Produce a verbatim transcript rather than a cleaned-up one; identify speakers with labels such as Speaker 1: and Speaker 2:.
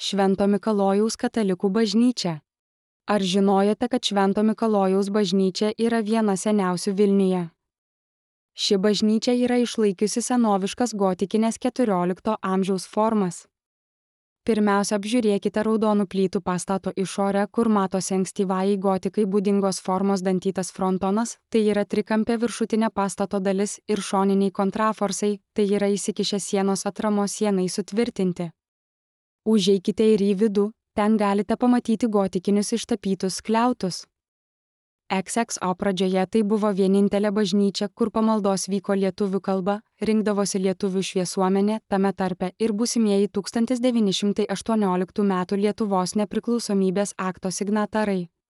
Speaker 1: Švento Mikalojaus katalikų bažnyčia. Ar žinojote, kad Švento Mikalojaus bažnyčia yra viena seniausių Vilniuje? Ši bažnyčia yra išlaikiusi senoviškas gotikinės keturiolikto amžiaus formas. Pirmiausia, apžiūrėkite raudonų plytų pastato išorę, kur matosi ankstyvajai gotikai būdingos formos dantytas frontonas, tai yra trikampė viršutinė pastato dalis, ir šoniniai kontraforsai, tai yra įsikišę sienos atramos sienai sutvirtinti. Užeikite ir į vidų, ten galite pamatyti gotikinius ištapytus skliautus. X X O pradžioje tai buvo vienintelė bažnyčia, kur pamaldos vyko lietuvių kalba, rinkdavosi lietuvių šviesuomenė, tame tarpe ir būsimieji tūkstantis devyni šimtai aštuonioliktų metų Lietuvos nepriklausomybės akto signatarai.